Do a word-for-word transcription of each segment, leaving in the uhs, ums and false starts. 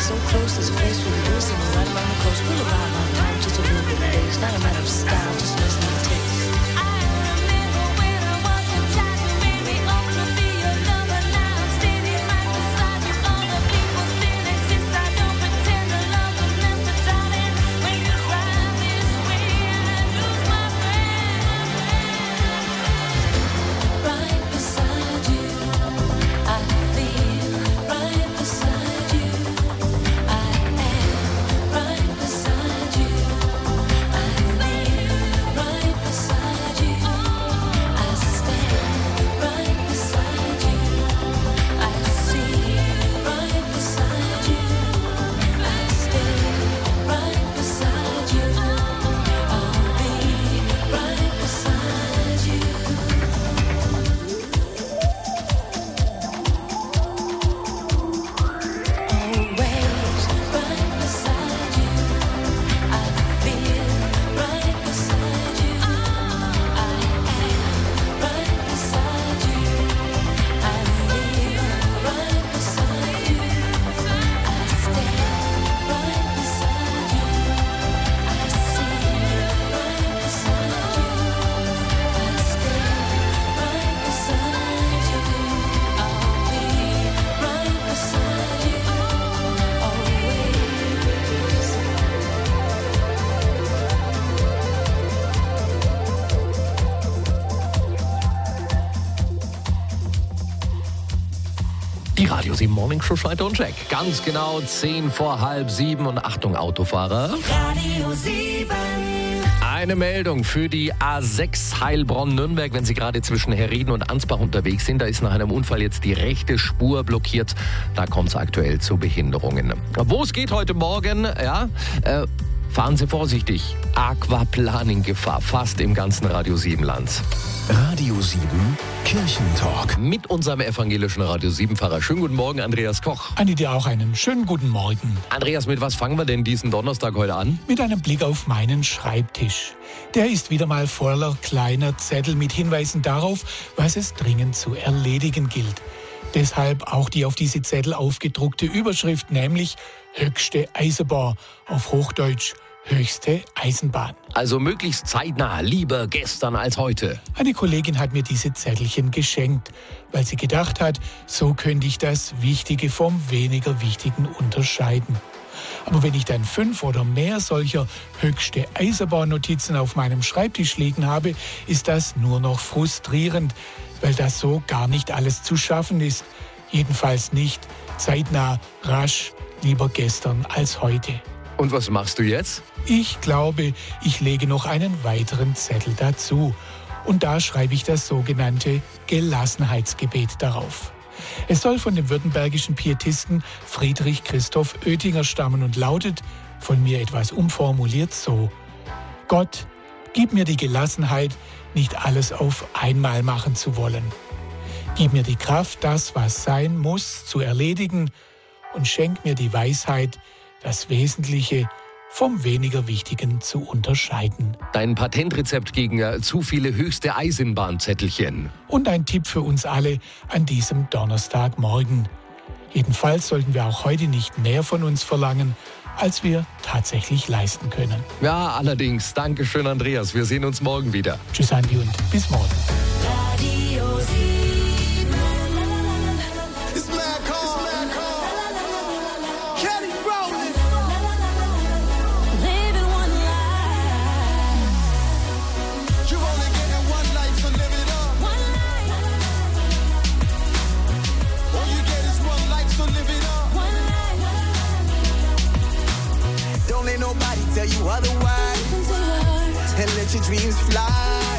so close, there's a place where we do something right along the coast. We'll arrive on time, just a little bit late. It's not a matter of style, just listen to the taste. Radio sieben Morning Show, Schneider und Jack. Ganz genau zehn vor halb sieben und Achtung Autofahrer. Radio sieben. Eine Meldung für die A sechs Heilbronn-Nürnberg, wenn Sie gerade zwischen Herrieden und Ansbach unterwegs sind. Da ist nach einem Unfall jetzt die rechte Spur blockiert. Da kommt es aktuell zu Behinderungen. Wo es geht heute Morgen, ja, äh, fahren Sie vorsichtig. Aquaplaning-Gefahr fast im ganzen Radio sieben Land. Radio sieben Kirchentalk. Mit unserem evangelischen Radio sieben Pfarrer. Schönen guten Morgen, Andreas Koch. Anni, dir auch einen schönen guten Morgen. Andreas, mit was fangen wir denn diesen Donnerstag heute an? Mit einem Blick auf meinen Schreibtisch. Der ist wieder mal voller kleiner Zettel mit Hinweisen darauf, was es dringend zu erledigen gilt. Deshalb auch die auf diese Zettel aufgedruckte Überschrift, nämlich höchste Eisenbahn, auf Hochdeutsch höchste Eisenbahn. Also möglichst zeitnah, lieber gestern als heute. Eine Kollegin hat mir diese Zettelchen geschenkt, weil sie gedacht hat, so könnte ich das Wichtige vom weniger Wichtigen unterscheiden. Aber wenn ich dann fünf oder mehr solcher höchste Eisenbahn-Notizen auf meinem Schreibtisch liegen habe, ist das nur noch frustrierend, weil das so gar nicht alles zu schaffen ist. Jedenfalls nicht zeitnah, rasch, lieber gestern als heute. Und was machst du jetzt? Ich glaube, ich lege noch einen weiteren Zettel dazu. Und da schreibe ich das sogenannte Gelassenheitsgebet darauf. Es soll von dem württembergischen Pietisten Friedrich Christoph Oetinger stammen und lautet, von mir etwas umformuliert, so: Gott, gib mir die Gelassenheit, nicht alles auf einmal machen zu wollen. Gib mir die Kraft, das, was sein muss, zu erledigen, und schenk mir die Weisheit, das Wesentliche vom weniger Wichtigen zu unterscheiden. Dein Patentrezept gegen äh, zu viele höchste Eisenbahnzettelchen. Und ein Tipp für uns alle an diesem Donnerstagmorgen. Jedenfalls sollten wir auch heute nicht mehr von uns verlangen, als wir tatsächlich leisten können. Ja, allerdings. Dankeschön, Andreas. Wir sehen uns morgen wieder. Tschüss, Andi, und bis morgen. Radio sieben. Tell you otherwise, and let your dreams fly.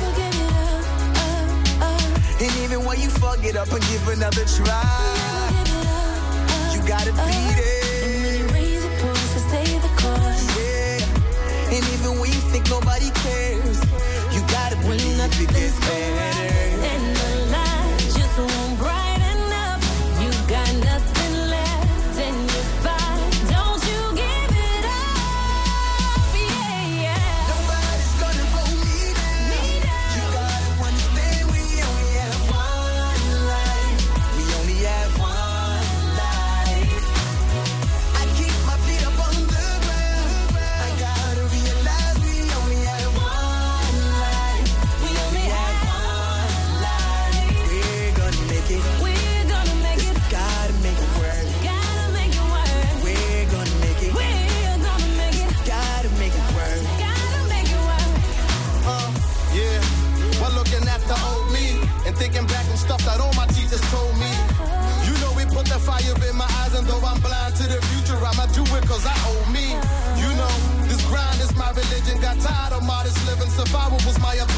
And even when you fuck it up and give another try, you gotta beat it. And when you raise your voice, to stay the course. Yeah. And even when you think nobody cares, you gotta believe it gets better. And the light just won't brighten up. You got nothing left, and you're fine. Don't you give it up, yeah, yeah. Nobody's gonna hold me down. You gotta understand we only have one life. We only have one life. aged and got tired of modest living. Survival was my opinion.